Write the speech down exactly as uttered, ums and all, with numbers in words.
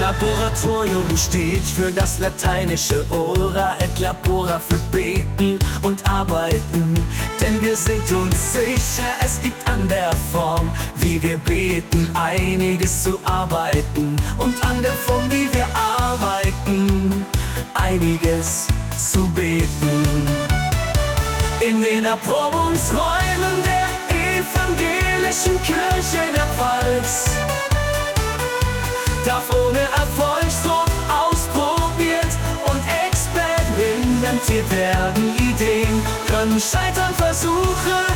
Laboratorium steht für das lateinische Ora et labora, für beten und arbeiten. Denn wir sind uns sicher, es liegt an der Form, wie wir beten, einiges zu arbeiten. Und an der Form, wie wir arbeiten, einiges zu beten. In den Erprobungsräumen der evangelischen Kirche in der Pfalz darf ohne Erfolgsdruck ausprobiert und experimentiert werden. Ideen können scheitern, Versuche